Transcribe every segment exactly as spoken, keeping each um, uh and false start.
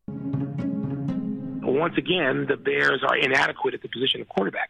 Once again, the Bears are inadequate at the position of quarterback.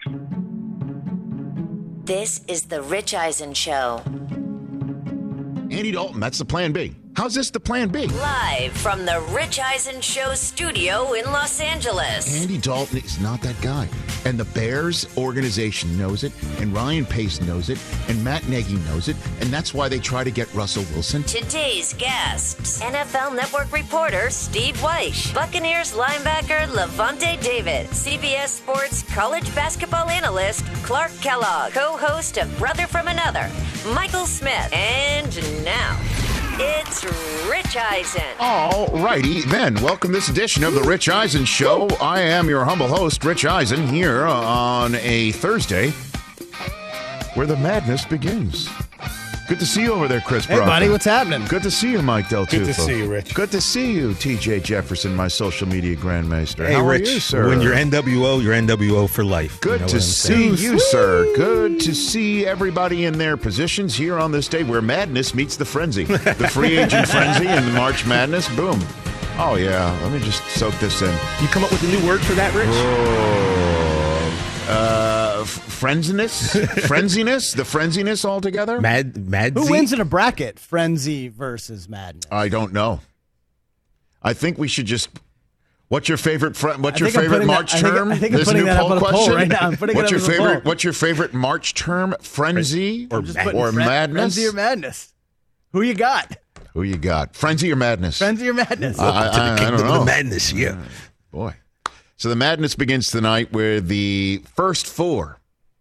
This is the Rich Eisen Show. Andy Dalton, that's the plan B. How's this the plan B? Live from the Rich Eisen Show studio in Los Angeles. Andy Dalton is not that guy. And the Bears organization knows it, and Ryan Pace knows it, and Matt Nagy knows it, and that's why they try to get Russell Wilson. Today's guests, N F L Network reporter Steve Weish, Buccaneers linebacker Levante David, C B S Sports college basketball analyst Clark Kellogg, co-host of Brother from Another, Michael Smith, and now... it's Rich Eisen. All righty, then. Welcome to this edition of the Rich Eisen Show. I am your humble host, Rich Eisen, here on a Thursday where the madness begins. Good to see you over there, Chris Hey, Brockman. buddy, what's happening? Good to see you, Mike Del Tufo. Good to see you, Rich. Good to see you, T J Jefferson, my social media grandmaster. Hey, How Rich, are you, sir? when you're N W O, you're N W O for life. Good you know to what I'm see saying? you, sir. Good to see everybody in their positions here on this day where madness meets the frenzy. The free agent frenzy and the March Madness. Boom. Oh, yeah. Let me just soak this in. You come up with a new word for that, Rich? Oh. Uh, f- frenziness? Frenziness? The frenziness altogether? Mad, mad. Who wins in a bracket? Frenzy versus Madness. I don't know. I think we should just... What's your favorite fr- What's I your think I'm favorite putting March that- I think- term? I think I'm There's a putting new that up poll on a poll question. right now. I'm putting it what's up your as a favorite? poll. What's your favorite March term? Frenzy Or, Just mad- putting or fren- madness? Frenzy or Madness? Who you got? Who you got? Frenzy or madness? Frenzy or Madness? I- Welcome to I- I the don't kingdom know. of madness, yeah. Boy. So the madness begins tonight with the first four.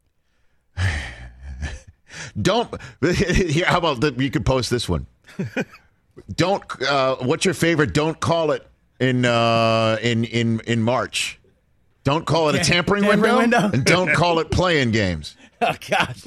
Don't. Here, how about the, you could post this one? Don't. Uh, what's your favorite? Don't call it in uh, in in in March. Don't call it a tampering, Tampering window, window? and don't call it playing games. Oh, gosh.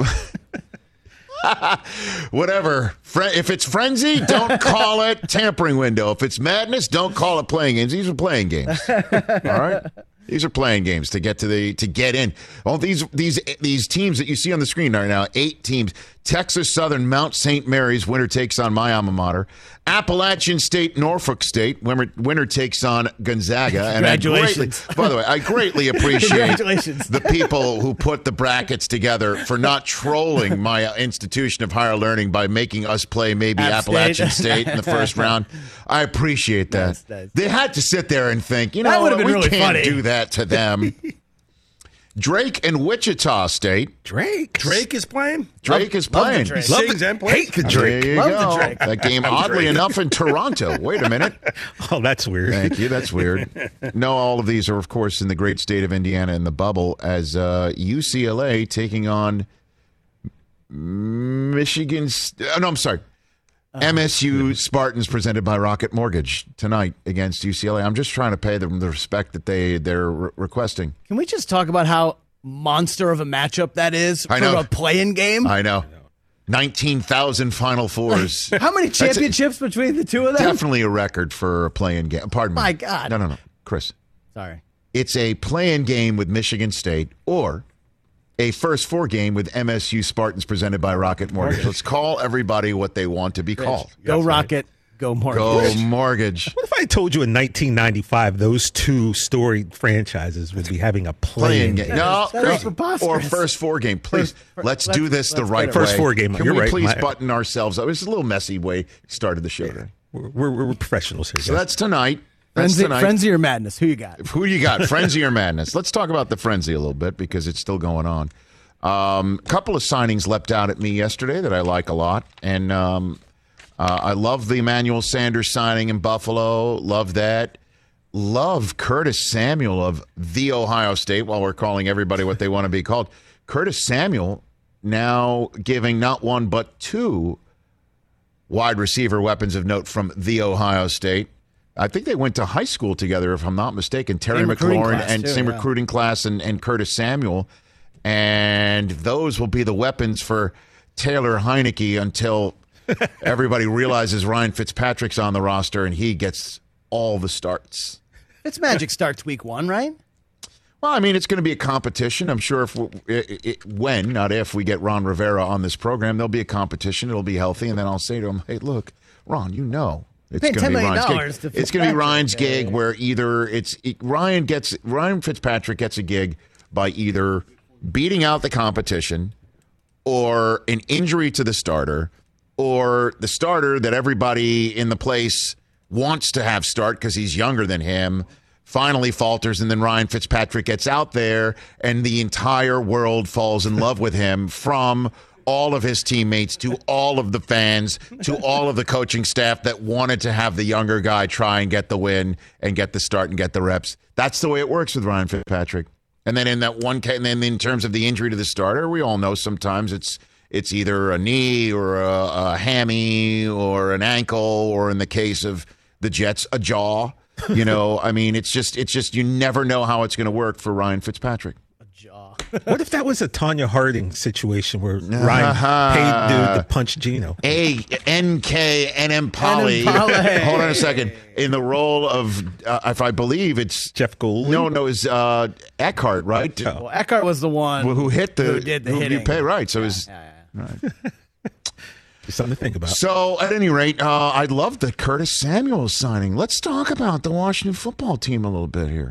Whatever. Fre- if it's frenzy, don't call it tampering window. If it's madness, don't call it playing games. These are playing games. All right. These are playing games to get to the to get in. All these these these teams that you see on the screen right now, eight teams. Texas Southern, Mount Saint Mary's, winner takes on my alma mater. Appalachian State, Norfolk State, winner, winner takes on Gonzaga. And I Congratulations. greatly, by the way, I greatly appreciate Congratulations. the people who put the brackets together for not trolling my institution of higher learning by making us play maybe App Appalachian State. State in the first round. I appreciate that. Nice, nice. They had to sit there and think, you That know, would've been we really can't funny. do that to them. Drake and Wichita State. Drake. Drake is playing? Drake is love the playing. Drake. Love Sings the, and plays? hate the Drake. There you Love the go. Drake. That game, I'm oddly Drake. enough, in Toronto. Wait a minute. Oh, that's weird. Thank you. That's weird. No, all of these are, of course, in the great state of Indiana in the bubble as uh, U C L A taking on Michigan. St- oh, no, I'm sorry. M S U Spartans presented by Rocket Mortgage tonight against U C L A. I'm just trying to pay them the respect that they, they're re- requesting. Can we just talk about how monster of a matchup that is I for know. a playing game? I know. nineteen thousand Final Fours. How many That's a- championships between the two of them? Definitely a record for a play-in game. Pardon me. My God. No, no, no. Chris. Sorry. It's a play-in game with Michigan State or a first four game with M S U Spartans presented by Rocket Mortgage. Let's call everybody what they want to be called. Go Rocket, go Mortgage. Go Mortgage. What if I told you in nineteen ninety-five those two storied franchises would be having a Playing playing game. game? No, That is or preposterous. first four game. Please, First- let's let's- do this the let's right get it way. First four game. Can You're we right. please My- button ourselves up? It was a little messy way we started the show today. We're, we're, we're professionals here. So guys. that's tonight. That's Frenzy, tonight. Frenzy or Madness? Who you got? Who do you got? Frenzy or madness? Let's talk about the frenzy a little bit because it's still going on. A um, couple of signings leapt out at me yesterday that I like a lot. And um, uh, I love the Emmanuel Sanders signing in Buffalo. Love that. Love Curtis Samuel of The Ohio State, while we're calling everybody what they want to be called. Curtis Samuel now giving not one but two wide receiver weapons of note from The Ohio State. I think they went to high school together, if I'm not mistaken. Terry Same recruiting McLaurin class, and too, same yeah. recruiting class and, and Curtis Samuel. And those will be the weapons for Taylor Heineke until everybody realizes Ryan Fitzpatrick's on the roster and he gets all the starts. Fitzmagic starts week one, right? Well, I mean, it's going to be a competition. I'm sure if we, it, it, when, not if, we get Ron Rivera on this program, there'll be a competition. It'll be healthy. And then I'll say to him, hey, look, Ron, you know It's Paying going to $10 be million Ryan's to gig. It's going to be Fitzpatrick, Ryan's uh, gig where either it's Ryan gets Ryan Fitzpatrick gets a gig by either beating out the competition or an injury to the starter or the starter that everybody in the place wants to have start because he's younger than him finally falters, and then Ryan Fitzpatrick gets out there and the entire world falls in love with him, from all of his teammates to all of the fans to all of the coaching staff that wanted to have the younger guy try and get the win and get the start and get the reps. That's the way it works with Ryan Fitzpatrick. And then in that one case, and then in terms of the injury to the starter, we all know sometimes it's it's either a knee or a, a hammy or an ankle, or in the case of the Jets, a jaw. You know, I mean, it's just, it's just, you never know how it's going to work for Ryan Fitzpatrick. A jaw. What if that was a Tanya Harding situation where Ryan paid dude to punch Gino? A N K N M Poly. Hold on a second. In the role of, uh, if I believe it's Jeff Gould. No, no, it's uh, Eckhart, right? Oh. Well, Eckhart was the one who hit the who did the who hitting. you pay, right? So yeah, it was yeah, yeah. right. Something to think about. So, at any rate, uh, I love the Curtis Samuel signing. Let's talk about the Washington football team a little bit here.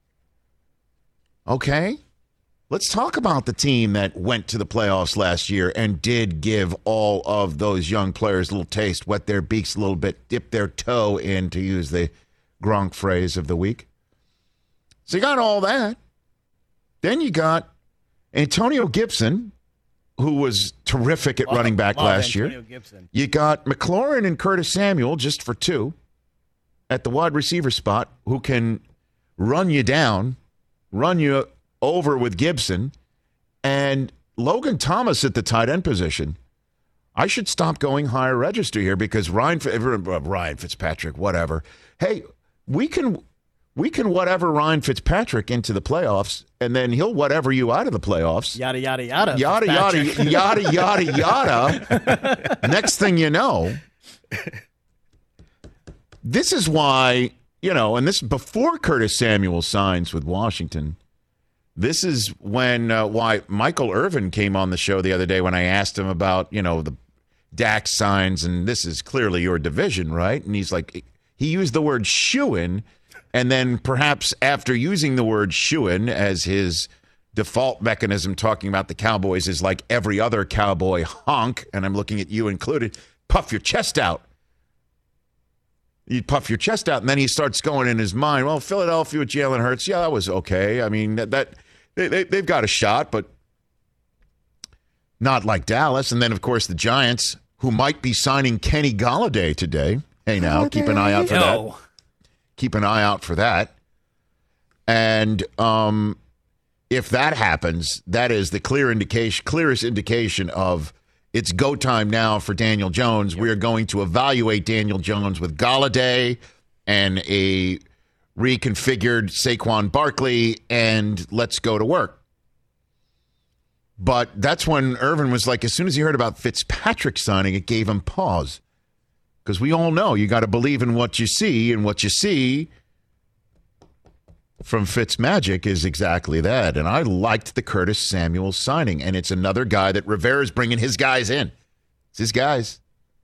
Okay? Let's talk about the team that went to the playoffs last year and did give all of those young players a little taste, wet their beaks a little bit, dip their toe in, to use the Gronk phrase of the week. So you got all that. Then you got Antonio Gibson, who was terrific at Love, running back love last Antonio year. Gibson. You got McLaurin and Curtis Samuel, just for two, at the wide receiver spot, who can run you down, run you over with Gibson, and Logan Thomas at the tight end position. I should stop going higher register here because Ryan, Ryan Fitzpatrick, whatever. Hey, we can we can whatever Ryan Fitzpatrick into the playoffs, and then he'll whatever you out of the playoffs. Yada, yada, yada. Yada, yada, yada, yada, yada. Next thing you know, this is why, you know, and this before Curtis Samuel signs with Washington, this is when uh, why Michael Irvin came on the show the other day when I asked him about, you know, the Dak signs, and this is clearly your division, right? And he's like, he used the word shoo-in, and then perhaps after using the word shoo-in as his default mechanism, talking about the Cowboys is like every other Cowboy honk, and I'm looking at you included, puff your chest out. You puff your chest out, and then he starts going in his mind, well, Philadelphia with Jalen Hurts, yeah, that was okay. I mean, that, that they, they, they've got a shot, but not like Dallas. And then, of course, the Giants, who might be signing Kenny Golladay today. Hey, now, keep an eye out for No. that. Keep an eye out for that. And um, if that happens, that is the clear indication, clearest indication of it's go time now for Daniel Jones. We are going to evaluate Daniel Jones with Golladay and a reconfigured Saquon Barkley, and let's go to work. But that's when Irvin was like, as soon as he heard about Fitzpatrick signing, it gave him pause. Because we all know you got to believe in what you see, and what you see from Fitzmagic is exactly that. And I liked the Curtis Samuel signing, and it's another guy that Rivera's bringing his guys in. It's his guys.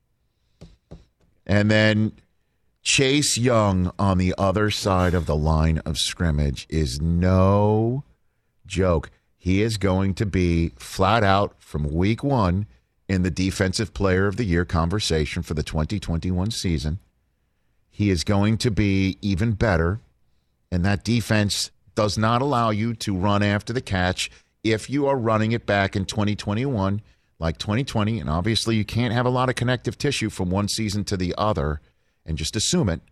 And then Chase Young on the other side of the line of scrimmage is no joke. He is going to be flat out from week one in the Defensive Player of the Year conversation for the twenty twenty-one season. He is going to be even better, and that defense does not allow you to run after the catch if you are running it back in twenty twenty-one like twenty twenty, and obviously you can't have a lot of connective tissue from one season to the other and just assume it.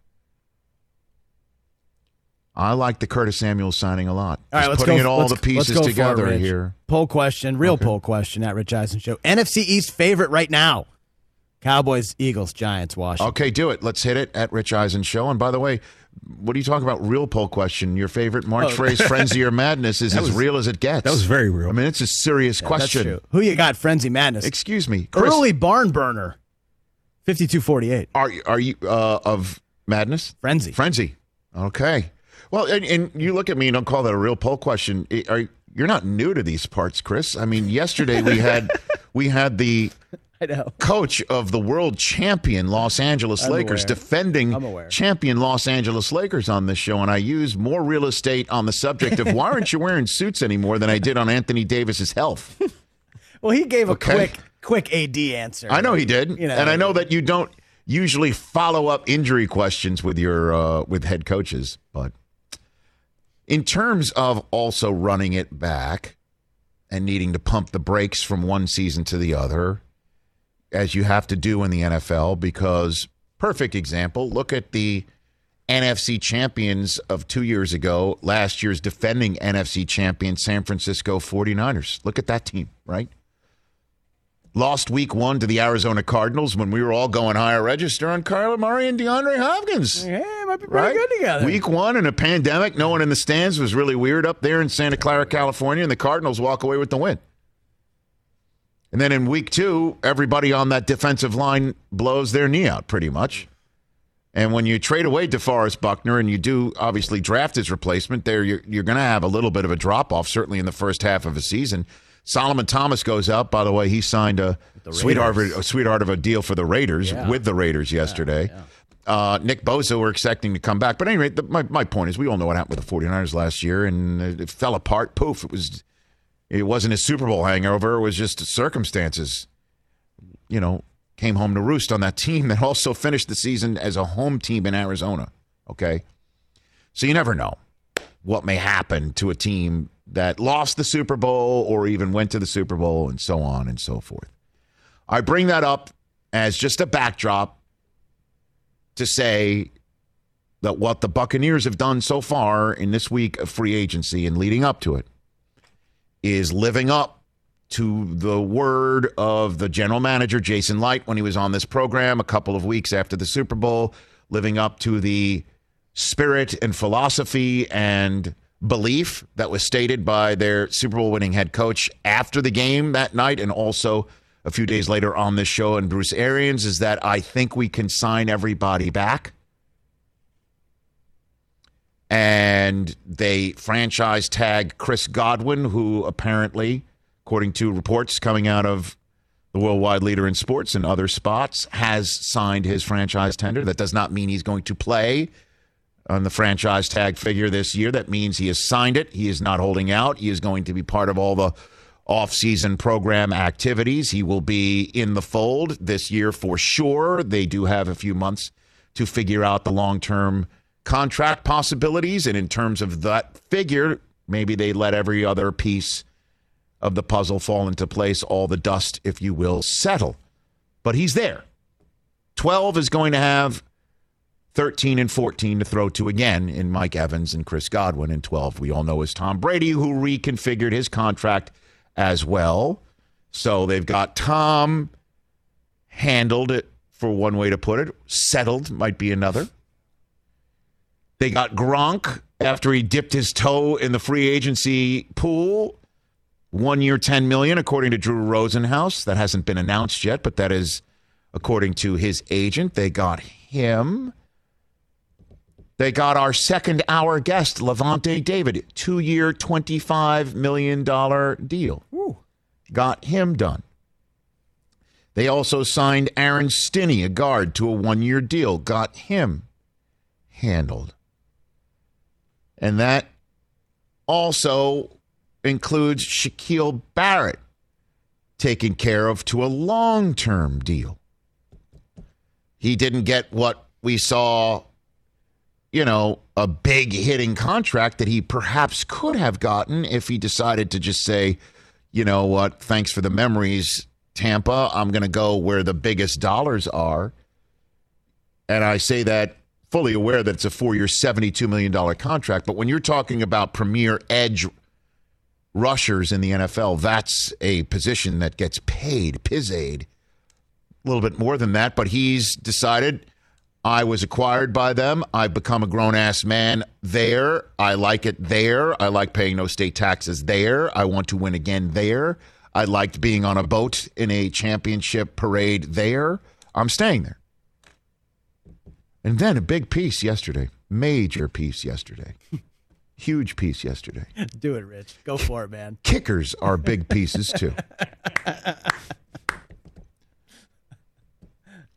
I like the Curtis Samuel signing a lot. All right, Just let's putting go, it all let's, the pieces let's go together for it, Rich. here. Poll question, real Okay. poll question at Rich Eisen Show. N F C East favorite right now. Cowboys, Eagles, Giants, Washington. Okay, do it. Let's hit it at Rich Eisen Show. And by the way, what are you talking about? Real poll question. Your favorite March Oh. phrase, Frenzy or Madness, is That as was- real as it gets. That was very real. I mean, it's a serious That's question. true. Who you got, Frenzy Madness? Excuse me. Chris, Early barn burner, fifty-two forty-eight. Are, are you uh, of Madness? Frenzy. Frenzy. Okay. Well, and, and you look at me and don't call that a real poll question. Are, you're not new to these parts, Chris. I mean, yesterday we had we had the I know. Coach of the world champion Los Angeles I'm Lakers, aware. defending I'm aware. champion Los Angeles Lakers on this show, and I used more real estate on the subject of why aren't you wearing suits anymore than I did on Anthony Davis's health. Well, he gave a Okay. quick, quick A D answer. I know he did, You know, and I know that you don't usually follow up injury questions with your uh, with head coaches, but in terms of also running it back and needing to pump the brakes from one season to the other, as you have to do in the N F L, because perfect example, look at the N F C champions of two years ago, last year's defending N F C champion San Francisco forty-niners. Look at that team, right? Lost week one to the Arizona Cardinals when we were all going higher register on Kyler Murray and DeAndre Hopkins. Yeah, it might be pretty Right? good together. Week one in a pandemic, no one in the stands was really weird up there in Santa Clara, California, and the Cardinals walk away with the win. And then in week two, everybody on that defensive line blows their knee out pretty much. And when you trade away DeForest Buckner and you do obviously draft his replacement, there you're, you're going to have a little bit of a drop-off, certainly in the first half of a season. Solomon Thomas goes out. By the way, he signed a sweetheart, a sweetheart of a deal for the Raiders, Yeah. with the Raiders yesterday. Yeah, yeah. Uh, Nick Bosa, we're expecting to come back. But at any rate, the, my, my point is we all know what happened with the forty-niners last year, and it fell apart. Poof. It, was, it wasn't a Super Bowl hangover. It was just circumstances, you know, came home to roost on that team that also finished the season as a home team in Arizona, okay? So you never know what may happen to a team that lost the Super Bowl or even went to the Super Bowl and so on and so forth. I bring that up as just a backdrop to say that what the Buccaneers have done so far in this week of free agency and leading up to it is living up to the word of the general manager, Jason Light, when he was on this program a couple of weeks after the Super Bowl, living up to the spirit and philosophy and belief that was stated by their Super Bowl winning head coach after the game that night and also a few days later on this show, and Bruce Arians, is that I think we can sign everybody back. And they franchise tag Chris Godwin, who apparently, according to reports coming out of the worldwide leader in sports and other spots, has signed his franchise tender. That does not mean he's going to play on the franchise tag figure this year. That means he has signed it. He is not holding out. He is going to be part of all the off-season program activities. He will be in the fold this year for sure. They do have a few months to figure out the long-term contract possibilities. And in terms of that figure, maybe they let every other piece of the puzzle fall into place, all the dust, if you will, settle. But he's there. twelve is going to have thirteen and fourteen to throw to again in Mike Evans and Chris Godwin. And twelve, we all know, is Tom Brady, who reconfigured his contract as well. So they've got Tom handled it, for one way to put it. Settled might be another. They got Gronk after he dipped his toe in the free agency pool. One year, ten million dollars, according to Drew Rosenhaus. That hasn't been announced yet, but that is according to his agent. They got him. They got our second hour guest, Levante David, two-year, twenty-five million dollars deal. Ooh. Got him done. They also signed Aaron Stinney, a guard, to a one-year deal. Got him handled. And that also includes Shaquille Barrett taken care of to a long-term deal. He didn't get what we saw, you know, a big hitting contract that he perhaps could have gotten if he decided to just say, you know what, thanks for the memories, Tampa. I'm going to go where the biggest dollars are. And I say that fully aware that it's a four-year, seventy-two million dollars contract. But when you're talking about premier edge rushers in the N F L, that's a position that gets paid, pizzade, a little bit more than that. But he's decided, I was acquired by them. I've become a grown-ass man there. I like it there. I like paying no state taxes there. I want to win again there. I liked being on a boat in a championship parade there. I'm staying there. And then a big piece yesterday. Major piece yesterday. Huge piece yesterday. Do it, Rich. Go for it, man. Kickers are big pieces, too.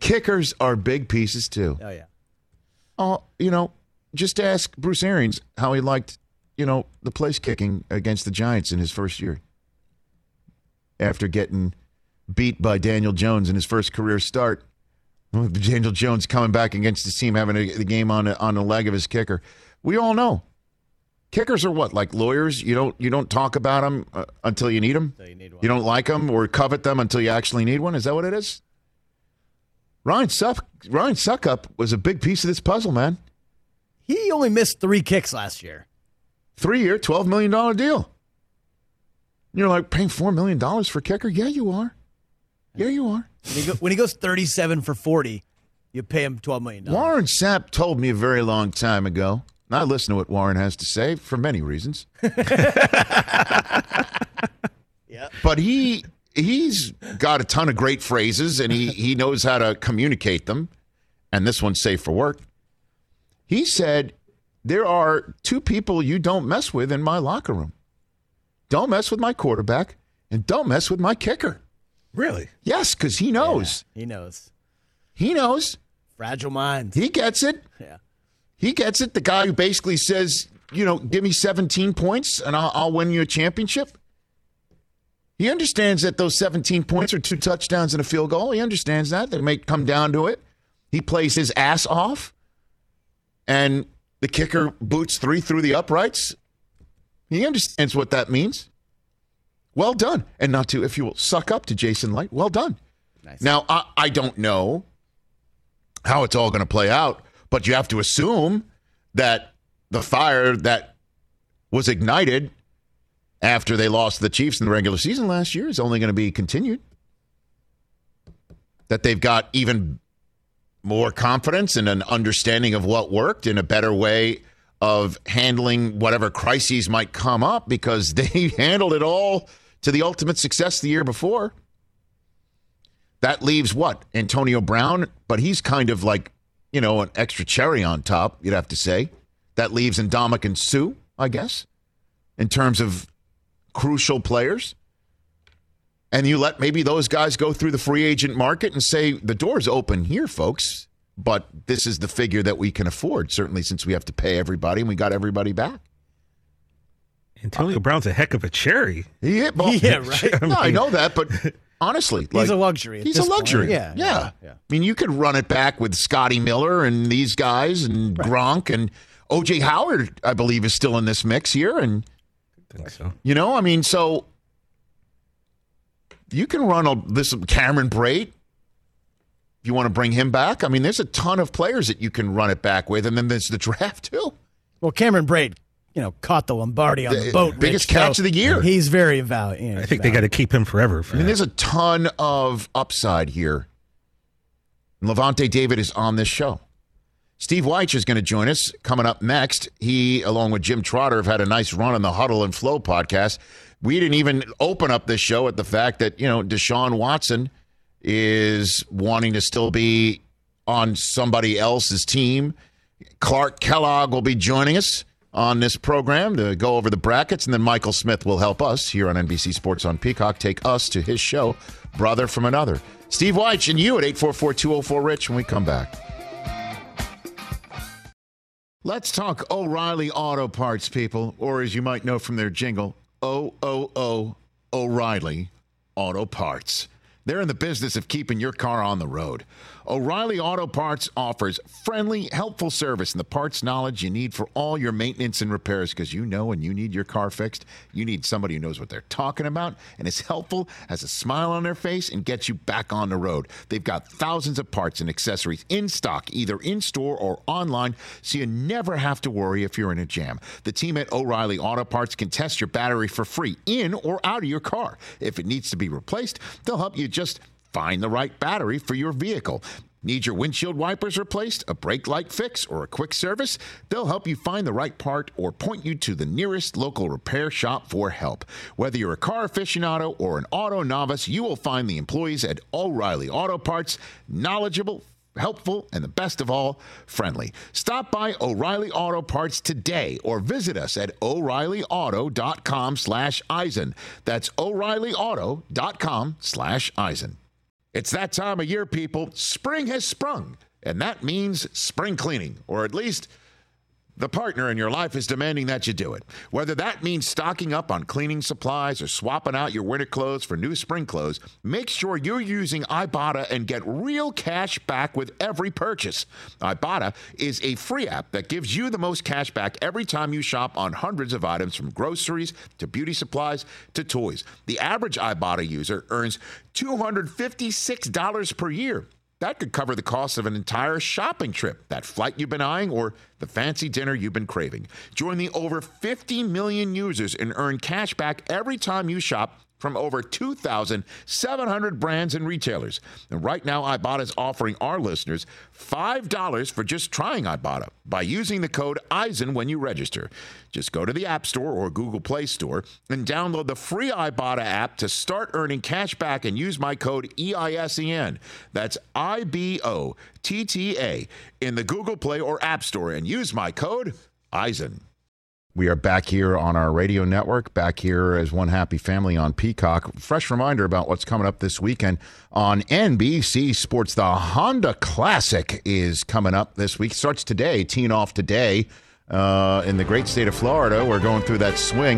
Kickers are big pieces, too. Oh, yeah. Oh, you know, just ask Bruce Arians how he liked, you know, the place kicking against the Giants in his first year. After getting beat by Daniel Jones in his first career start. Daniel Jones coming back against his team, having a, the game on a, on the leg of his kicker. We all know. Kickers are what, like lawyers? You don't you don't talk about them uh, until you need them? You, need you don't like them or covet them until you actually need one? Is that what it is? Ryan, Suck, Ryan Suckup was a big piece of this puzzle, man. He only missed three kicks last year. Three-year, twelve million dollars deal. You're like, paying four million dollars for kicker? Yeah, you are. Yeah, you are. When he, go, when he goes thirty-seven for forty, you pay him twelve million dollars. Warren Sapp told me a very long time ago. I listen to what Warren has to say for many reasons. Yeah. But he he's got a ton of great phrases, and he, he knows how to communicate them. And this one's safe for work. He said, there are two people you don't mess with in my locker room. Don't mess with my quarterback, and don't mess with my kicker. Really? Yes, because he knows. Yeah, he knows. He knows. Fragile minds. He gets it. Yeah. He gets it. The guy who basically says, you know, give me seventeen points and I'll, I'll win you a championship. He understands that those seventeen points are two touchdowns and a field goal. He understands that. They may come down to it. He plays his ass off, and the kicker boots three through the uprights. He understands what that means. Well done. And not to, if you will, suck up to Jason Light. Well done. Nice. Now, I, I don't know how it's all going to play out, but you have to assume that the fire that was ignited after they lost to the Chiefs in the regular season last year is only going to be continued. That they've got even more confidence and an understanding of what worked in a better way of handling whatever crises might come up because they handled it all to the ultimate success the year before. That leaves what? Antonio Brown, but he's kind of like, you know, an extra cherry on top, you'd have to say. That leaves Ndamukong Suh, I guess, in terms of crucial players. And you let maybe those guys go through the free agent market and say, the door's open here, folks, but this is the figure that we can afford, certainly since we have to pay everybody and we got everybody back. Antonio uh, Brown's a heck of a cherry. Yeah, well, yeah right. I mean, no, I know that, but honestly, he's like, a luxury. He's a luxury. Yeah, yeah, yeah, yeah. I mean, you could run it back with Scotty Miller and these guys and right. Gronk and O J Howard, I believe, is still in this mix here. And I think so. You know, I mean, so you can run a, this Cameron Brate. If you want to bring him back, I mean, there's a ton of players that you can run it back with, and then there's the draft too. Well, Cameron Brate, you know, caught the Lombardi on the, the boat. Biggest Rich, catch so of the year. He's very valuable. You know, I think they got to keep him forever. For I mean, that. there's a ton of upside here. And Levante David is on this show. Steve Wyche is going to join us coming up next. He, along with Jim Trotter, have had a nice run on the Huddle and Flow podcast. We didn't even open up this show at the fact that, you know, Deshaun Watson is wanting to still be on somebody else's team. Clark Kellogg will be joining us on this program to go over the brackets, and then Michael Smith will help us here on N B C Sports on Peacock take us to his show, Brother from Another. Steve Wyche and you at eight four four, two oh four, RICH when we come back. Let's talk O'Reilly Auto Parts, people, or as you might know from their jingle, O O O O'Reilly Auto Parts. They're in the business of keeping your car on the road. O'Reilly Auto Parts offers friendly, helpful service and the parts knowledge you need for all your maintenance and repairs, because you know when you need your car fixed, you need somebody who knows what they're talking about and is helpful, has a smile on their face, and gets you back on the road. They've got thousands of parts and accessories in stock, either in-store or online, so you never have to worry if you're in a jam. The team at O'Reilly Auto Parts can test your battery for free in or out of your car. If it needs to be replaced, they'll help you just find the right battery for your vehicle. Need your windshield wipers replaced, a brake light fix, or a quick service? They'll help you find the right part or point you to the nearest local repair shop for help. Whether you're a car aficionado or an auto novice, you will find the employees at O'Reilly Auto Parts knowledgeable, helpful, and the best of all, friendly. Stop by O'Reilly Auto Parts today or visit us at O'Reilly Auto dot com slash Eisen. That's O'Reilly Auto dot com slash Eisen. It's that time of year, people. Spring has sprung, and that means spring cleaning, or at least the partner in your life is demanding that you do it. Whether that means stocking up on cleaning supplies or swapping out your winter clothes for new spring clothes, make sure you're using Ibotta and get real cash back with every purchase. Ibotta is a free app that gives you the most cash back every time you shop on hundreds of items, from groceries to beauty supplies to toys. The average Ibotta user earns two hundred fifty-six dollars per year. That could cover the cost of an entire shopping trip, that flight you've been eyeing, or the fancy dinner you've been craving. Join the over fifty million users and earn cash back every time you shop from over two thousand seven hundred brands and retailers. And right now, Ibotta is offering our listeners five dollars for just trying Ibotta by using the code Eisen when you register. Just go to the App Store or Google Play Store and download the free Ibotta app to start earning cash back and use my code E I S E N. That's I B O T T A in the Google Play or App Store and use my code Eisen. We are back here on our radio network, back here as one happy family on Peacock. Fresh reminder about what's coming up this weekend on N B C Sports. The Honda Classic is coming up this week. Starts today, teeing off today uh, in the great state of Florida. We're going through that swing.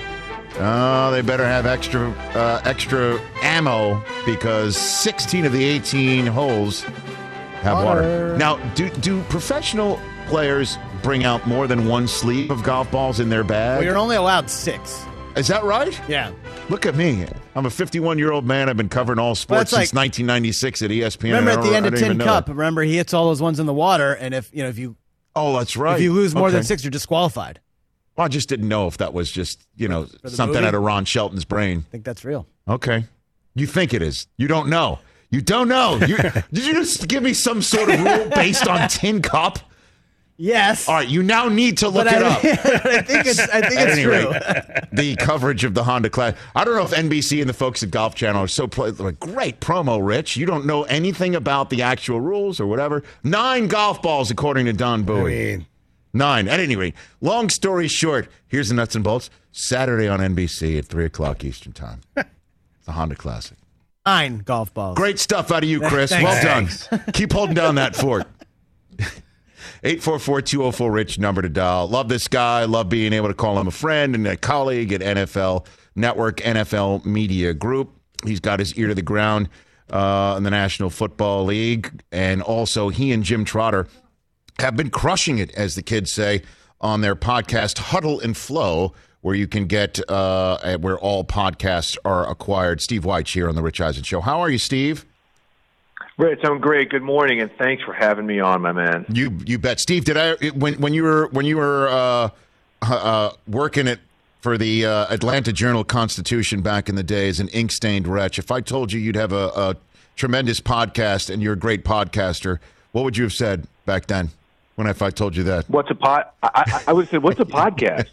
Oh, they better have extra uh, extra ammo because sixteen of the eighteen holes have water. water. Now, do do professional players bring out more than one sleeve of golf balls in their bag? Well, you're only allowed six. Is that right? Yeah. Look at me. I'm a fifty-one-year-old man. I've been covering all sports well, since like, nineteen ninety-six at E S P N. Remember at the end of Tin Cup, remember he hits all those ones in the water, and if you know if you oh, that's right. If you lose more okay. than six, you're disqualified. Well, I just didn't know if that was just you know something movie? out of Ron Shelton's brain. I think that's real. Okay, you think it is? You don't know. You don't know. You, did you just give me some sort of rule based on Tin Cup? Yes. All right, you now need to look but it I, up. I think it's, I think At it's any true. rate, the coverage of the Honda Classic. I don't know if N B C and the folks at Golf Channel are so play, like great promo, Rich. You don't know anything about the actual rules or whatever. Nine golf balls, according to Don Bowie. I mean, Nine. At any rate, long story short, here's the nuts and bolts. Saturday on N B C at three o'clock Eastern Time. The Honda Classic. Nine golf balls. Great stuff out of you, Chris. Well done. Keep holding down that fort. eight four four, two oh four, RICH, number to dial. Love this guy. Love being able to call him a friend and a colleague at N F L Network, N F L Media Group. He's got his ear to the ground uh, in the National Football League. And also, he and Jim Trotter have been crushing it, as the kids say, on their podcast, Huddle and Flow, where you can get, uh, where all podcasts are acquired. Steve Wyche here on The Rich Eisen Show. How are you, Steve? Rich, I'm great. Good morning, and thanks for having me on, my man. You you bet, Steve. Did I when when you were when you were uh, uh, working it for the uh, Atlanta Journal-Constitution back in the day as an ink-stained wretch? If I told you you'd have a, a tremendous podcast and you're a great podcaster, what would you have said back then? When if I told you that? What's a pod? I, I would have said, "What's a podcast?"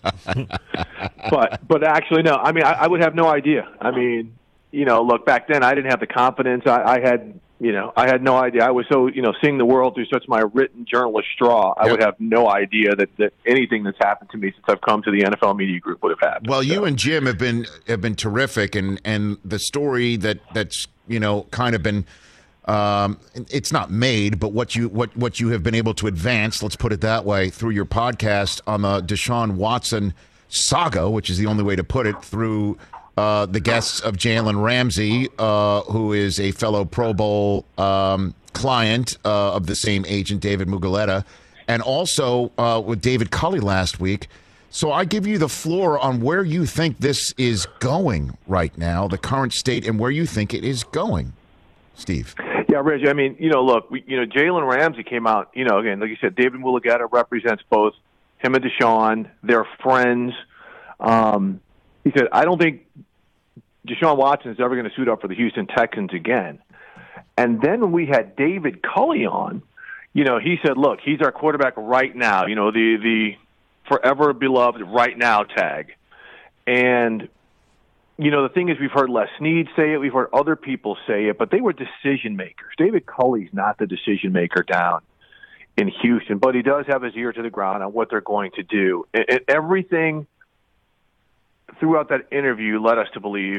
but but actually, no. I mean, I, I would have no idea. I mean, you know, look, back then I didn't have the confidence. I, I had. You know, I had no idea. I was so, you know, seeing the world through such my written journalist straw, I yep. would have no idea that, that anything that's happened to me since I've come to the N F L Media Group would have happened. Well, so. you and Jim have been have been terrific, and, and the story that, that's, you know, kind of been, um, it's not made, but what you what, what you have been able to advance, let's put it that way, through your podcast on the Deshaun Watson saga, which is the only way to put it, through Uh, the guests of Jalen Ramsey, uh, who is a fellow Pro Bowl um, client uh, of the same agent, David Muguleta, and also uh, with David Culley last week. So I give you the floor on where you think this is going right now, the current state, and where you think it is going, Steve. Yeah, Rich, I mean, you know, look, we, you know, Jalen Ramsey came out, you know, again, like you said, David Muguleta represents both him and Deshaun. They're friends. Um He said, I don't think Deshaun Watson is ever going to suit up for the Houston Texans again. And then when we had David Culley on, you know, he said, look, he's our quarterback right now, you know, the, the forever beloved right now tag. And, you know, the thing is, we've heard Les Snead say it, we've heard other people say it, but they were decision makers. David Culley's not the decision maker down in Houston, but he does have his ear to the ground on what they're going to do. And, and everything throughout that interview led us to believe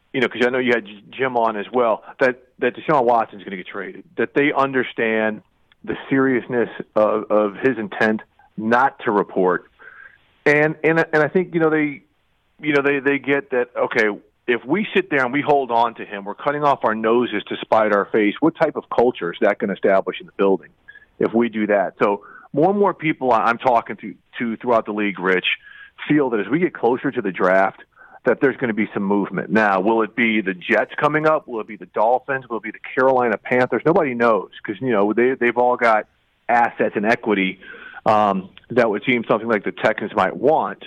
you know, because I know you had Jim on as well, that, that Deshaun Watson's going to get traded, that they understand the seriousness of, of his intent not to report. And, and, and I think, you know, they, you know, they, they get that, okay, if we sit there and we hold on to him, we're cutting off our noses to spite our face. What type of culture is that going to establish in the building if we do that? So more and more people I'm talking to, to throughout the league, Rich, feel that as we get closer to the draft, that there's going to be some movement. Now, will it be the Jets coming up? Will it be the Dolphins? Will it be the Carolina Panthers? Nobody knows because, you know, they, they've all got assets and equity um, that would seem something like the Texans might want.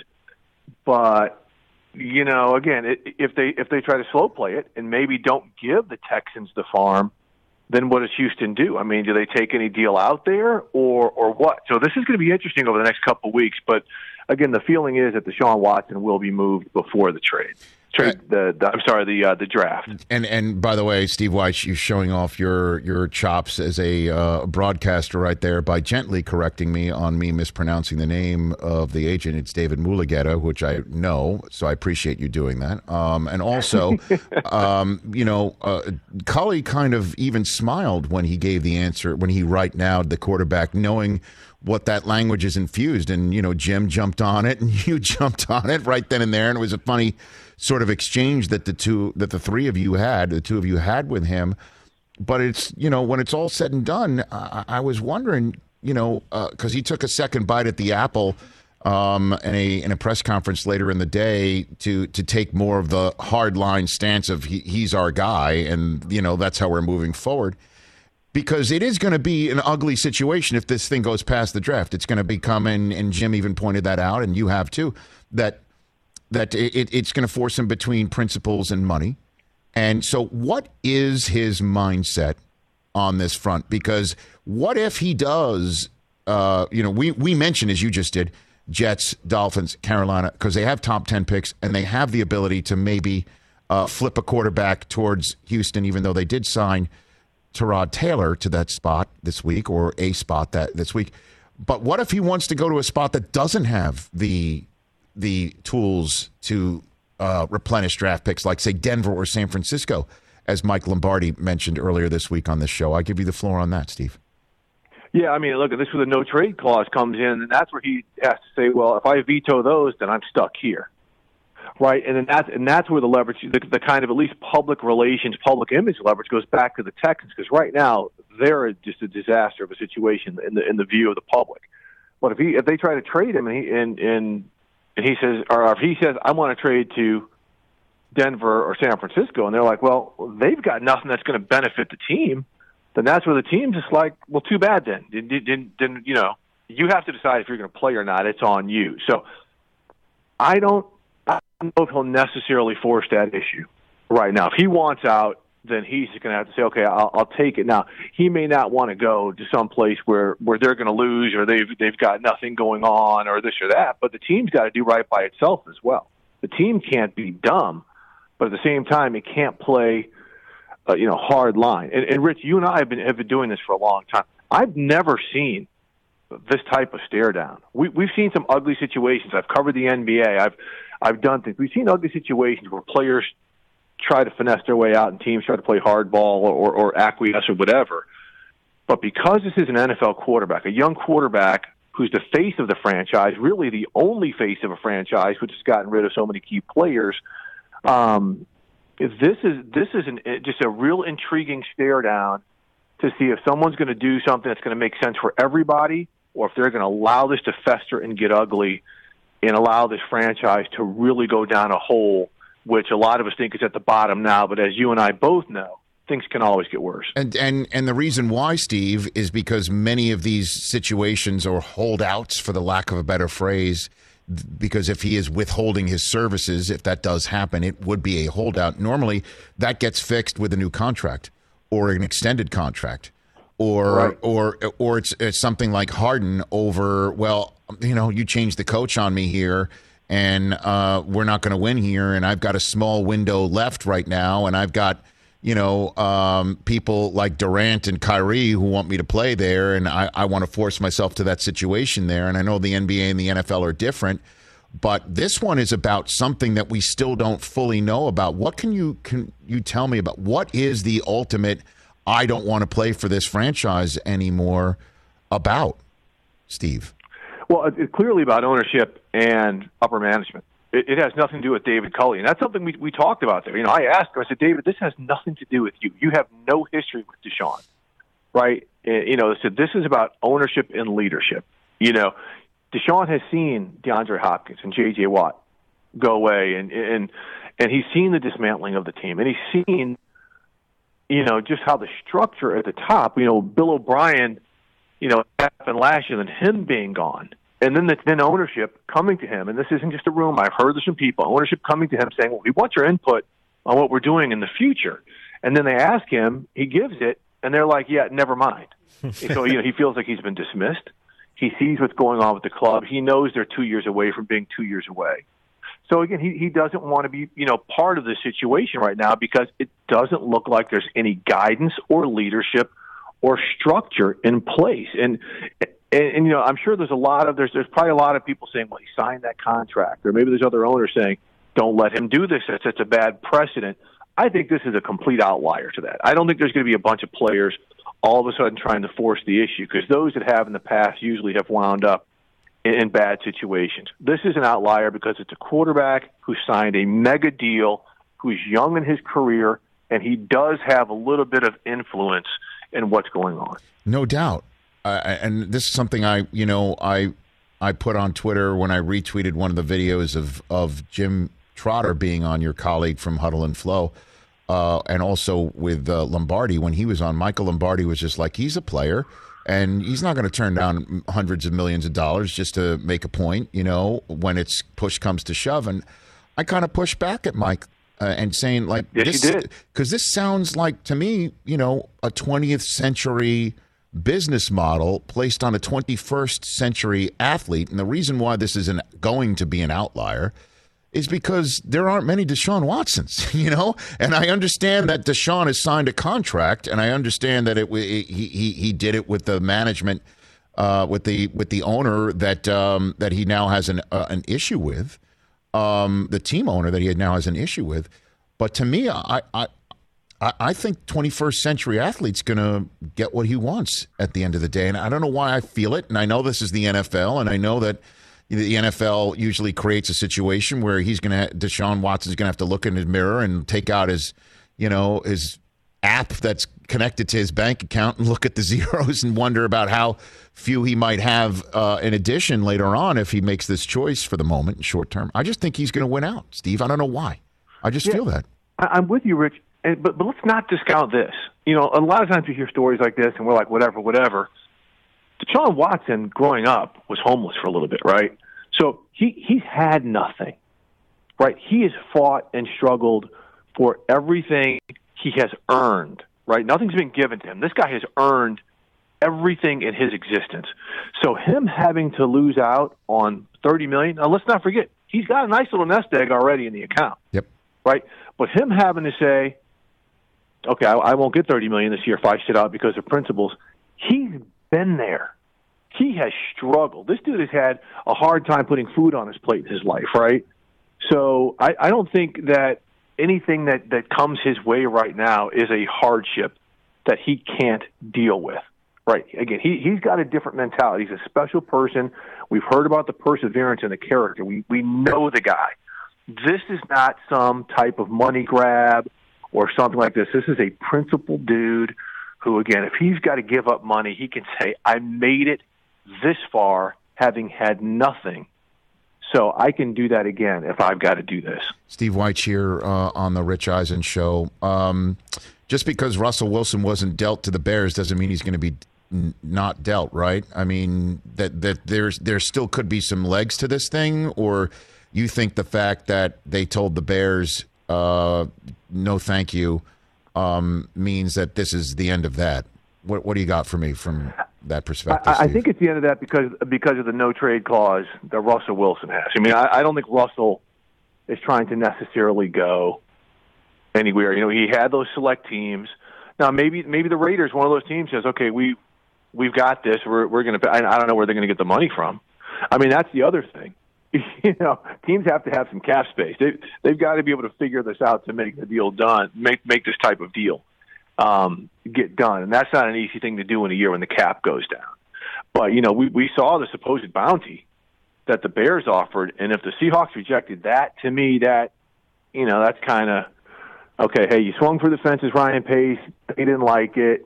But, you know, again, it, if they if they try to slow play it and maybe don't give the Texans the farm, then what does Houston do? I mean, do they take any deal out there or or what? So this is going to be interesting over the next couple of weeks. But, again, the feeling is that Deshaun Watson will be moved before the trade. Trade the, the I'm sorry the uh, the draft. And and by the way, Steve Wyche, you're showing off your your chops as a uh, broadcaster right there by gently correcting me on me mispronouncing the name of the agent. It's David Mulugheta, which I know, so I appreciate you doing that. Um, and also, um, you know, uh, Cully kind of even smiled when he gave the answer when he right now the quarterback, knowing what that language is infused. And you know, Jim jumped on it, and you jumped on it right then and there, and it was a funny sort of exchange that the two that the three of you had, the two of you had with him. But it's, you know, when it's all said and done, I, I was wondering, you know, because uh, he took a second bite at the apple um, in a in a press conference later in the day to to take more of the hard line stance of he, he's our guy, and you know that's how we're moving forward. Because it is going to be an ugly situation if this thing goes past the draft. It's going to become, and, and Jim even pointed that out, and you have too, that that it, it's going to force him between principles and money. And so what is his mindset on this front? Because what if he does, uh, you know, we, we mentioned, as you just did, Jets, Dolphins, Carolina, because they have top ten picks, and they have the ability to maybe uh, flip a quarterback towards Houston, even though they did sign Tyrod Taylor to that spot this week, or a spot that this week. But what if he wants to go to a spot that doesn't have the the tools to uh, replenish draft picks, like, say, Denver or San Francisco, as Mike Lombardi mentioned earlier this week on this show? I give you the floor on that, Steve. Yeah, I mean, look, this where the no-trade clause comes in, and that's where he has to say, well, if I veto those, then I'm stuck here. Right, and then that's and that's where the leverage, the, the kind of at least public relations, public image leverage, goes back to the Texans, because right now they're just a disaster of a situation in the in the view of the public. But if he if they try to trade him and he and and, and he says, or if he says, I want to trade to Denver or San Francisco, and they're like, well, they've got nothing that's going to benefit the team, then that's where the team's just like, well, too bad then. Then, then you know, you have to decide if you're going to play or not. It's on you. So I don't. I don't know if he'll necessarily force that issue right now. If he wants out, then he's going to have to say, okay, I'll, I'll take it. Now, he may not want to go to some place where, where they're going to lose, or they've, they've got nothing going on, or this or that, but the team's got to do right by itself as well. The team can't be dumb, but at the same time, it can't play, uh, you know, hard line. And, and Rich, you and I have been, have been doing this for a long time. I've never seen this type of stare down. We, we've seen some ugly situations. I've covered the N B A. I've I've done things. We've seen ugly situations where players try to finesse their way out and teams try to play hardball or, or acquiesce or whatever. But because this is an N F L quarterback, a young quarterback who's the face of the franchise, really the only face of a franchise, which has gotten rid of so many key players, um, this is this is an, just a real intriguing stare down to see if someone's going to do something that's going to make sense for everybody, or if they're going to allow this to fester and get ugly and allow this franchise to really go down a hole, which a lot of us think is at the bottom now. But as you and I both know, things can always get worse. And and and the reason why, Steve, is because many of these situations are holdouts, for the lack of a better phrase, because if he is withholding his services, if that does happen, it would be a holdout. Normally, that gets fixed with a new contract or an extended contract. Or, right. or, or it's, it's something like Harden over, well, you know, you changed the coach on me here, and uh, we're not going to win here, and I've got a small window left right now, and I've got, you know, um, people like Durant and Kyrie who want me to play there, and I, I want to force myself to that situation there, and I know the N B A and the N F L are different, But this one is about something that we still don't fully know about. What can you can you tell me about what is the ultimate I don't want to play for this franchise anymore about, Steve? Well, it's clearly about ownership and upper management. It, it has nothing to do with David Culley, and that's something we we talked about there. You know, I asked him, I said, David, this has nothing to do with you. You have no history with Deshaun, right? And, you know, I said, this is about ownership and leadership. You know, Deshaun has seen DeAndre Hopkins and J J Watt go away, and and and he's seen the dismantling of the team, and he's seen, you know, just how the structure at the top, you know, Bill O'Brien, you know, happened last year, and him being gone. And then the, then ownership coming to him, and this isn't just a rumor. I've heard this from people. Ownership coming to him saying, well, we want your input on what we're doing in the future. And then they ask him, he gives it, and they're like, yeah, never mind. So, you know, he feels like he's been dismissed. He sees what's going on with the club. He knows they're two years away from being two years away. So, again, he, he doesn't want to be, you know, part of the situation right now because it doesn't look like there's any guidance or leadership or structure in place. And, and, and, you know, I'm sure there's a lot of, there's, there's probably a lot of people saying, well, he signed that contract. Or maybe there's other owners saying, don't let him do this. That's such a bad precedent. I think this is a complete outlier to that. I don't think there's going to be a bunch of players all of a sudden trying to force the issue because those that have in the past usually have wound up in, in bad situations. This is an outlier because it's a quarterback who signed a mega deal, who's young in his career, and he does have a little bit of influence in what's going on. No doubt. Uh, and this is something I, you know, I I put on Twitter when I retweeted one of the videos of, of Jim Trotter being on, your colleague from Huddle and Flow, uh, and also with uh, Lombardi when he was on. Michael Lombardi was just like, he's a player, and he's not going to turn down hundreds of millions of dollars just to make a point, you know, when it's push comes to shove. And I kind of pushed back at Mike uh, and saying, like, yes, this, you did. because this sounds like, to me, you know, a twentieth century business model placed on a twenty-first century athlete. And the reason why this isn't going to be an outlier is because there aren't many Deshaun Watsons, you know? And I understand that Deshaun has signed a contract, and I understand that it he he, he did it with the management, uh, with the with the owner that um, that he now has an uh, an issue with, um, the team owner that he now has an issue with. But to me, I I, I think twenty-first century athlete's going to get what he wants at the end of the day. And I don't know why I feel it, and I know this is the N F L, and I know that the N F L usually creates a situation where he's going to, Deshaun Watson's going to have to look in his mirror and take out his, you know, his app that's connected to his bank account and look at the zeros and wonder about how few he might have uh, in addition later on if he makes this choice for the moment in short term. I just think he's going to win out, Steve. I don't know why. I just yeah, feel that. I'm with you, Rich. And, but, but let's not discount this. You know, a lot of times we hear stories like this and we're like, whatever, whatever. Deshaun Watson, growing up, was homeless for a little bit, right? So he, he's had nothing, right? He has fought and struggled for everything he has earned, right? Nothing's been given to him. This guy has earned everything in his existence. So him having to lose out on thirty million dollars, now let's not forget, he's got a nice little nest egg already in the account. Yep. Right? But him having to say, okay, I, I won't get thirty million dollars this year if I sit out because of principles, he's been there. He has struggled. This dude has had a hard time putting food on his plate in his life, right? So I, I don't think that anything that, that comes his way right now is a hardship that he can't deal with, right? Again, he, he's got a different mentality. He's a special person. We've heard about the perseverance and the character. We, we know the guy. This is not some type of money grab or something like this. This is a principled dude who, again, if he's got to give up money, he can say, I made it this far having had nothing, so I can do that again if I've got to do this. Steve Wyche here uh, on the Rich Eisen Show. Um, just because Russell Wilson wasn't dealt to the Bears doesn't mean he's going to be n- not dealt, right? I mean, that that there's there still could be some legs to this thing, or you think the fact that they told the Bears uh, no thank you um, means that this is the end of that? What what do you got for me from that perspective? I, I think it's the end of that because because of the no trade clause that Russell Wilson has. I mean, I, I don't think Russell is trying to necessarily go anywhere. You know, he had those select teams. Now, maybe maybe the Raiders, one of those teams, says, "Okay, we we've got this. We're we're going to." I don't know where they're going to get the money from. I mean, that's the other thing. you know, teams have to have some cap space. They, they've got to be able to figure this out to make the deal done, make make this type of deal um, get done. And that's not an easy thing to do in a year when the cap goes down. But, you know, we, we saw the supposed bounty that the Bears offered, and if the Seahawks rejected that, to me, that, you know, that's kind of, okay, hey, you swung for the fences, Ryan Pace, they didn't like it,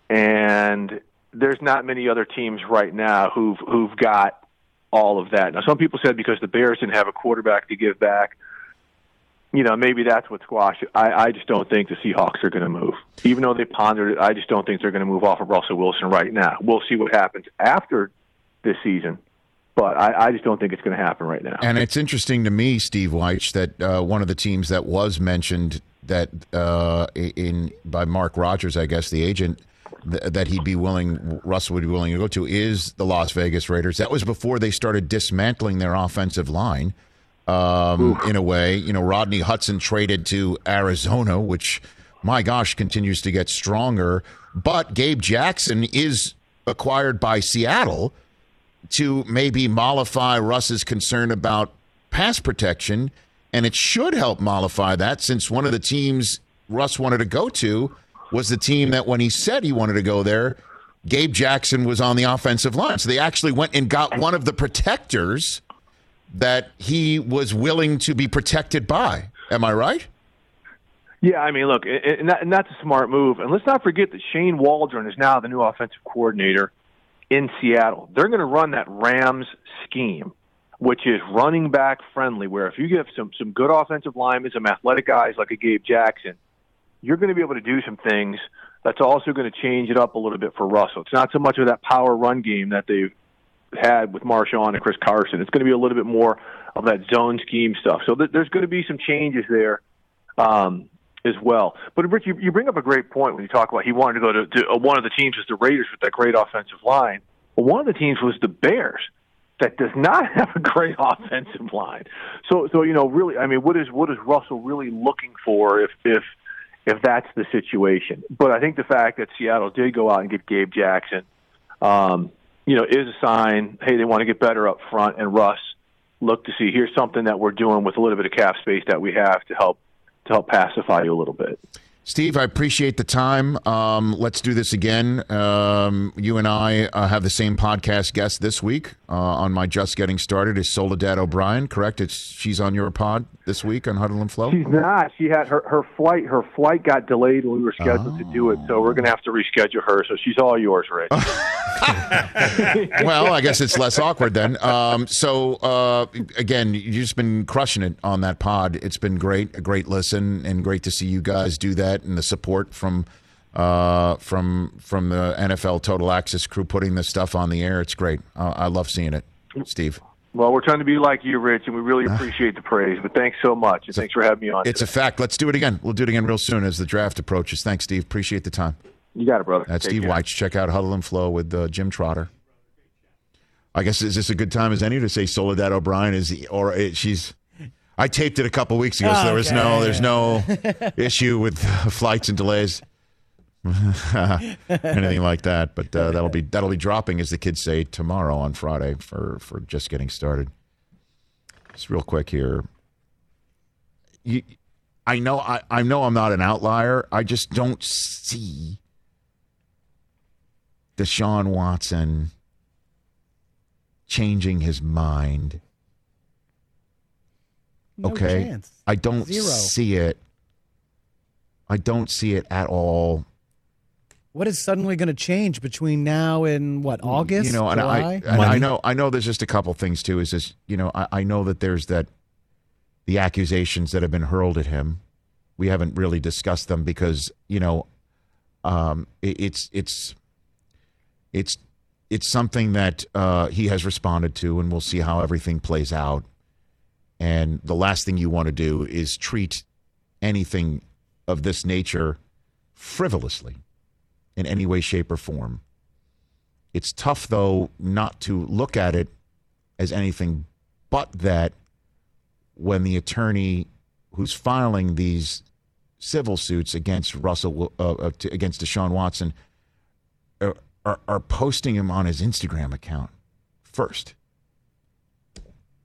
and there's not many other teams right now who've who've got all of that. Now, some people said because the Bears didn't have a quarterback to give back, you know, maybe that's what squashed it. I, I just don't think the Seahawks are going to move. Even though they pondered it, I just don't think they're going to move off of Russell Wilson right now. We'll see what happens after this season, but I, I just don't think it's going to happen right now. And it's interesting to me, Steve Wyche, that uh, one of the teams that was mentioned that uh, in by Mark Rodgers, I guess, the agent, that he'd be willing, Russell would be willing to go to, is the Las Vegas Raiders. That was before they started dismantling their offensive line um, in a way. You know, Rodney Hudson traded to Arizona, which, my gosh, continues to get stronger. But Gabe Jackson is acquired by Seattle to maybe mollify Russ's concern about pass protection, and it should help mollify that, since one of the teams Russ wanted to go to was the team that when he said he wanted to go there, Gabe Jackson was on the offensive line. So they actually went and got one of the protectors that he was willing to be protected by. Am I right? Yeah, I mean, look, and, that, and that's a smart move. And let's not forget that Shane Waldron is now the new offensive coordinator in Seattle. They're going to run that Rams scheme, which is running back friendly, where if you give some, some good offensive linemen, some athletic guys like a Gabe Jackson, you're going to be able to do some things that's also going to change it up a little bit for Russell. It's not so much of that power run game that they've had with Marshawn and Chris Carson. It's going to be a little bit more of that zone scheme stuff. So th- there's going to be some changes there um, as well. But, Rich, you, you bring up a great point when you talk about he wanted to go to, to uh, one of the teams was the Raiders with that great offensive line. Well, one of the teams was the Bears that does not have a great offensive line. So, so you know, really, I mean, what is what is Russell really looking for if if – if that's the situation? But I think the fact that Seattle did go out and get Gabe Jackson, um, you know, is a sign, hey, they want to get better up front, and Russ, look to see, here's something that we're doing with a little bit of cap space that we have to help to help pacify you a little bit. Steve, I appreciate the time. Um, let's do this again. Um, you and I uh, have the same podcast guest this week uh, on my Just Getting Started is Soledad O'Brien, correct? It's she's on your pod this week on Huddle and Flow? She's not. She had her, her flight her flight got delayed when we were scheduled oh. to do it, so we're going to have to reschedule her. So she's all yours, Rick. Well, I guess it's less awkward then. Um, so, uh, again, you've just been crushing it on that pod. It's been great, a great listen, and great to see you guys do that, and the support from uh, from from the N F L Total Access crew putting this stuff on the air. It's great. Uh, I love seeing it, Steve. Well, we're trying to be like you, Rich, and we really appreciate the praise. But thanks so much, and thanks for having me on. It's today. a fact. Let's do it again. We'll do it again real soon as the draft approaches. Thanks, Steve. Appreciate the time. You got it, brother. That's Take Steve care. Wyche. Check out Huddle and Flow with uh, Jim Trotter. I guess, is this a good time as any to say Soledad O'Brien is, or uh, she's... I taped it a couple weeks ago, so there was no, there's no issue with flights and delays, anything like that. But uh, that'll be that'll be dropping, as the kids say, tomorrow on Friday for, for Just Getting Started. Just real quick here. You, I know I, I know I'm not an outlier. I just don't see Deshaun Watson changing his mind. No okay, chance. I don't Zero. see it. I don't see it at all. What is suddenly going to change between now and what, August? You know, and July? I, and I know, I know. There's just a couple things too. Is this, you know, I, I know that there's that the accusations that have been hurled at him. We haven't really discussed them because you know, um, it, it's it's it's it's something that uh, he has responded to, and we'll see how everything plays out. And the last thing you want to do is treat anything of this nature frivolously in any way, shape, or form. It's tough, though, not to look at it as anything but that when the attorney who's filing these civil suits against Russell, uh, uh, to, against Deshaun Watson, are, are, are posting him on his Instagram account first.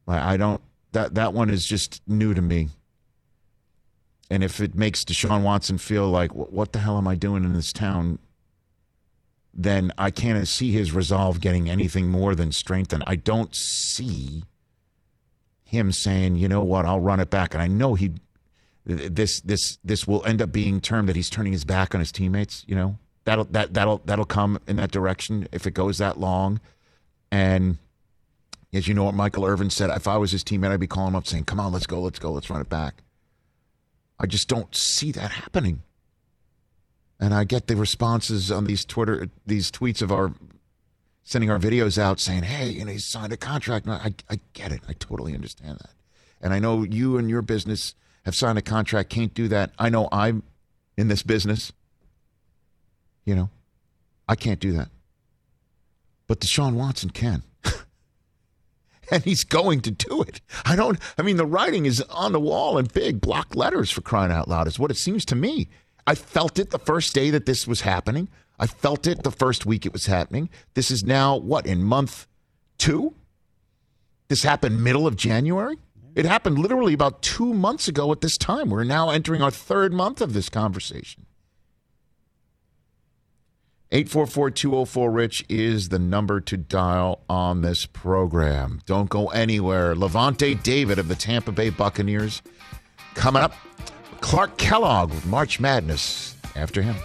I don't. That that one is just new to me. And if it makes Deshaun Watson feel like, what the hell am I doing in this town? Then I can't see his resolve getting anything more than strengthened. I don't see him saying, you know what, I'll run it back. And I know he, this this this will end up being termed that he's turning his back on his teammates. You know, that'll that that'll that'll come in that direction if it goes that long. And as you know, what Michael Irvin said, if I was his teammate, I'd be calling him up saying, "Come on, let's go, let's go, let's run it back." I just don't see that happening. And I get the responses on these Twitter, these tweets of our sending our videos out saying, "Hey, you know, he's signed a contract." I, I get it. I totally understand that. And I know you and your business have signed a contract, can't do that. I know I'm in this business. You know, I can't do that. But Deshaun Watson can. And he's going to do it. I don't, I mean, the writing is on the wall in big block letters, for crying out loud, is what it seems to me. I felt it the first day that this was happening. I felt it the first week it was happening. This is now, what, in month two? This happened middle of January? It happened literally about two months ago at this time. We're now entering our third month of this conversation. eight four four, two oh four, RICH is the number to dial on this program. Don't go anywhere. Levante David of the Tampa Bay Buccaneers coming up. Clark Kellogg with March Madness after him.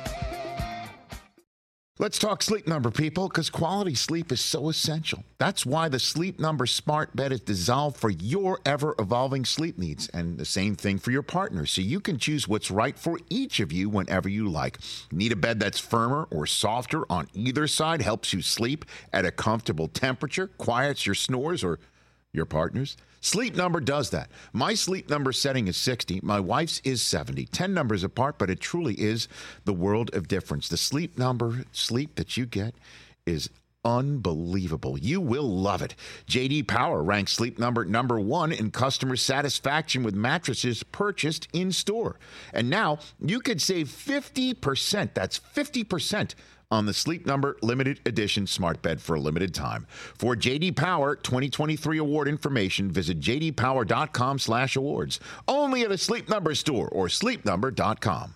Let's talk Sleep Number, people, because quality sleep is so essential. That's why the Sleep Number smart bed is designed for your ever-evolving sleep needs, and the same thing for your partner, so you can choose what's right for each of you whenever you like. Need a bed that's firmer or softer on either side, helps you sleep at a comfortable temperature, quiets your snores or your partner's? Sleep Number does that. My Sleep Number setting is sixty. My wife's is seventy. ten numbers apart, but it truly is the world of difference. The Sleep Number sleep that you get is unbelievable. You will love it. J D Power ranks Sleep Number number one in customer satisfaction with mattresses purchased in store. And now you could save fifty percent. That's fifty percent on the Sleep Number limited edition smart bed for a limited time. For J D Power twenty twenty-three award information, visit j d power dot com slash awards. Only at a Sleep Number store or sleep number dot com.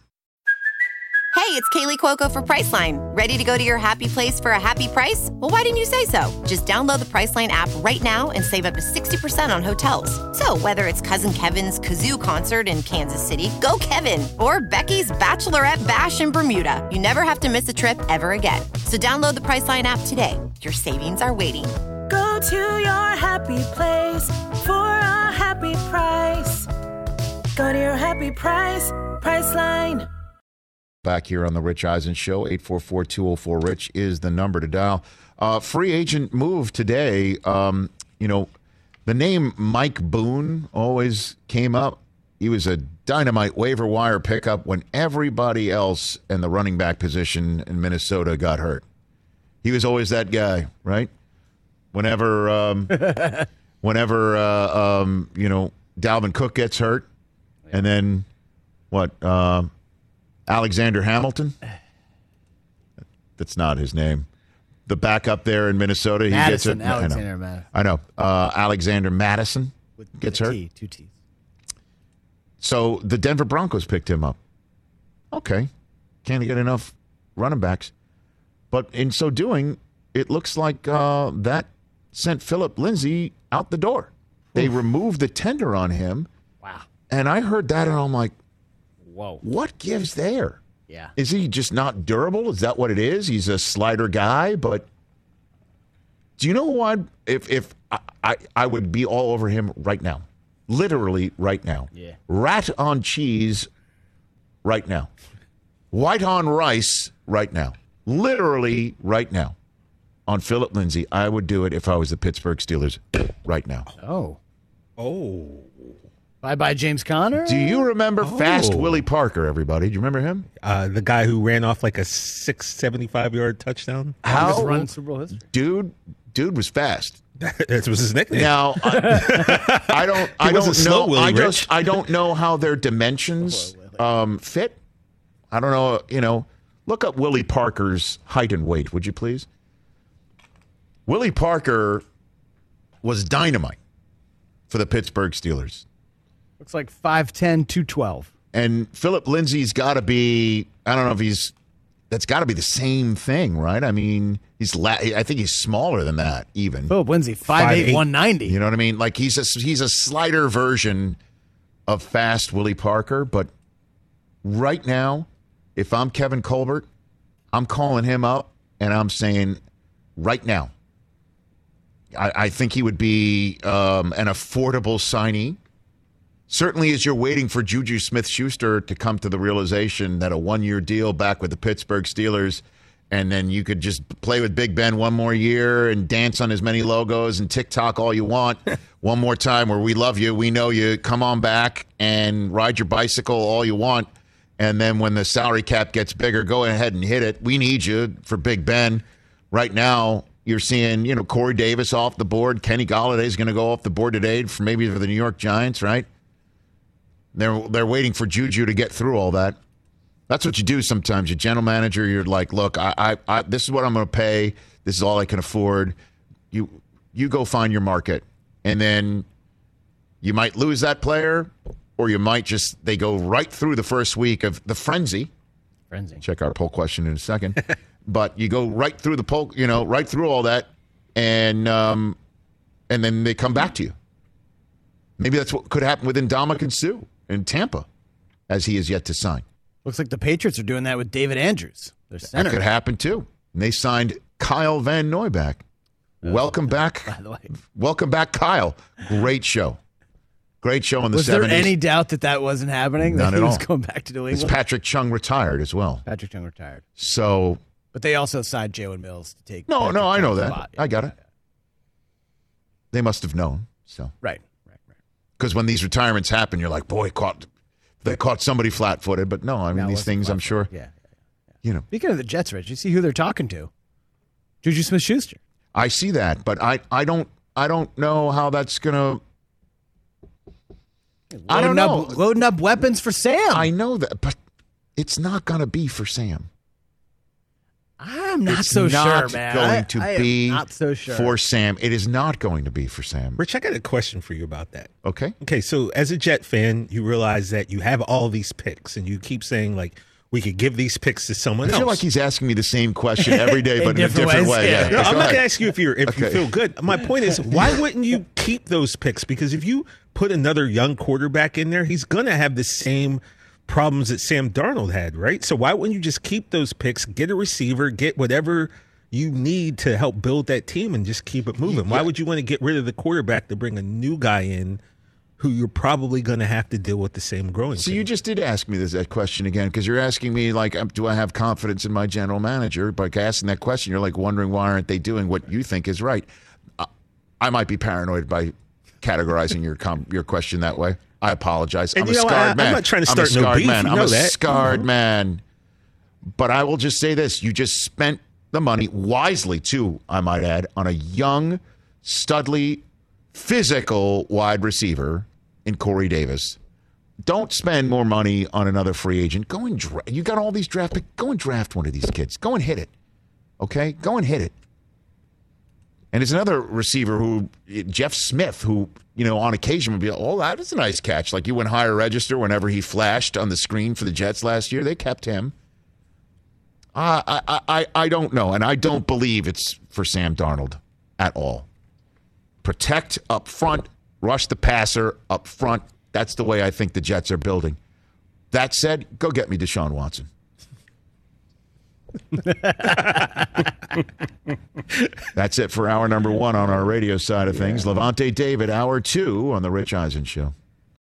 Hey, it's Kaylee Cuoco for Priceline. Ready to go to your happy place for a happy price? Well, why didn't you say so? Just download the Priceline app right now and save up to sixty percent on hotels. So whether it's Cousin Kevin's Kazoo Concert in Kansas City, go Kevin, or Becky's Bachelorette Bash in Bermuda, you never have to miss a trip ever again. So download the Priceline app today. Your savings are waiting. Go to your happy place for a happy price. Go to your happy price, Priceline. Back here on the Rich Eisen Show, eight four four, two oh four, RICH is the number to dial. Uh, free agent move today. Um, you know, the name Mike Boone always came up. He was a dynamite waiver wire pickup when everybody else in the running back position in Minnesota got hurt. He was always that guy, right? Whenever, um, whenever uh, um, you know, Dalvin Cook gets hurt, and then what? Uh, Alexander Hamilton? That's not his name. The backup there in Minnesota. He Madison, gets it. Alexander I know. Madison. I know. Uh, Alexander Madison With, gets with hurt. T, two T's. So the Denver Broncos picked him up. Okay. Can't get enough running backs. But in so doing, it looks like uh, that sent Philip Lindsay out the door. They Oof. removed the tender on him. Wow. And I heard that and I'm like, whoa. What gives there? Yeah. Is he just not durable? Is that what it is? He's a slider guy, but do you know what? If if I, I, I would be all over him right now. Literally right now. Yeah. Rat on cheese right now. White on rice right now. Literally right now. On Philip Lindsay, I would do it if I was the Pittsburgh Steelers right now. Oh. Oh. Bye-bye, James Conner. Do you remember Oh. Fast Willie Parker, everybody? Do you remember him? Uh, the guy who ran off like a six seventy-five yard touchdown. Longest How? run in Super Bowl history. Dude, dude was fast. That was his nickname. Now, I, I don't, I was don't a slow know. Willie I Rich. just, I don't know how their dimensions um, fit. I don't know. You know, look up Willie Parker's height and weight, would you please? Willie Parker was dynamite. for the Pittsburgh Steelers. Looks like five ten, two twelve. And Philip Lindsay's got to be, I don't know if he's, that's got to be the same thing, right? I mean, he's, la- I think he's smaller than that even. Philip Lindsay, five eight, one ninety. You know what I mean? Like he's a, he's a slighter version of fast Willie Parker. But right now, if I'm Kevin Colbert, I'm calling him up and I'm saying right now, I, I think he would be um, an affordable signee. Certainly as you're waiting for Juju Smith-Schuster to come to the realization that a one-year deal back with the Pittsburgh Steelers, and then you could just play with Big Ben one more year and dance on as many logos and TikTok all you want. One more time where we love you, we know you, come on back and ride your bicycle all you want. And then when the salary cap gets bigger, go ahead and hit it. We need you for Big Ben. Right now, you're seeing, you know, Corey Davis off the board. Kenny Galladay's going to go off the board today for maybe for the New York Giants, right? They're they're waiting for Juju to get through all that. That's what you do sometimes. You're general manager. You're like, look, I, I, I this is what I'm going to pay. This is all I can afford. You you go find your market, and then you might lose that player, or you might just they go right through the first week of the frenzy. Frenzy. Check our poll question in a second, but you go right through the poll, you know, right through all that, and um, and then they come back to you. Maybe that's what could happen with Ndamukong Suh in Tampa, as he is yet to sign. Looks like the Patriots are doing that with David Andrews, their center. That could happen too. And they signed Kyle Van Noy back. Uh, welcome back. By the way. Welcome back, Kyle. Great show. Great show in the was seventies. Was there any doubt that that wasn't happening? None that at he was all. going back to New England? It's Patrick Chung retired as well. Patrick Chung retired. So. But they also signed Jalen Mills to take. No, Patrick no, I know Chung's that. spot. I got it. They must have known. So. Right. Because when these retirements happen, you're like, boy, caught they caught somebody flat-footed. But no, I mean, No, these things, I'm sure, yeah, yeah, yeah. you know. Speaking of the Jets, Rich, you see who they're talking to? Juju Smith-Schuster. I see that, but I, I don't I don't know how that's gonna. I don't know. Up, loading up weapons for Sam. I know that, but it's not gonna be for Sam. I'm not it's so not sure, man. Going I, to I be am not so sure for Sam. It is not going to be for Sam. Rich, I got a question for you about that. Okay. Okay, so as a Jet fan, you realize that you have all these picks, and you keep saying, like, we could give these picks to someone I else. feel like he's asking me the same question every day, but in, in a different ways, way. yeah. Yeah. No, I'm Go not going ahead. to ask you if you're if Okay. you feel good. My point is, why wouldn't you keep those picks? Because if you put another young quarterback in there, he's going to have the same problems that Sam Darnold had, right? So why wouldn't you just keep those picks, get a receiver, get whatever you need to help build that team, and just keep it moving? Why would you want to get rid of the quarterback to bring a new guy in who you're probably going to have to deal with the same growing So pains? you just did ask me this that question again, because you're asking me, like, um, do I have confidence in my general manager? By asking that question, you're like wondering why aren't they doing what you think is right. Uh, I might be paranoid by categorizing your com- your question that way. I apologize. And I'm you a know, scarred I- I'm man. not trying to I'm a start no scarred beef. man. You I'm know a that. scarred Mhm. man. But I will just say this: you just spent the money wisely, too, I might add, on a young, studly, physical wide receiver in Corey Davis. Don't spend more money on another free agent. Go and dra- you got all these draft picks. Go and draft one of these kids. Go and hit it. Okay? Go and hit it. And there's another receiver who, Jeff Smith, who, you know, on occasion would be, oh, that is a nice catch. Like you went higher register whenever he flashed on the screen for the Jets last year. They kept him. Uh, I, I, I don't know, and I don't believe it's for Sam Darnold at all. Protect up front, rush the passer up front. That's the way I think the Jets are building. That said, go get me Deshaun Watson. That's it for hour number one on our radio side of things. Levante David, hour two on the Rich Eisen Show.